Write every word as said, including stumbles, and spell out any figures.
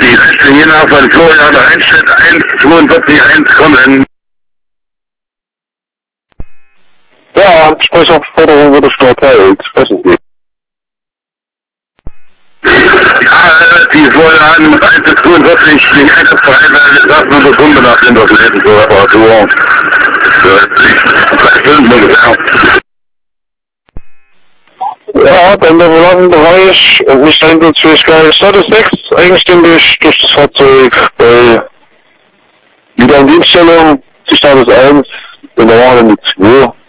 die Reste hier nach von Florian Einstedt eins zweiundvierzig eins kommen. Ja, Ansprechungsforderung wurde schon erteilt. Sprechen Sie. Ja, die Vorlagen eins zweiundvierzig, die erste Frage, das nur so Kunde nach den Dokumente zur Reparatur. Drei Stunden ungefähr. Ja, beim Bewohnerbereich und nicht Einsatzfähigkeit Status sechs, eigenständig durch das Fahrzeug bei wieder in Dienststellung, die Status eins, in der Wahl mit zwei.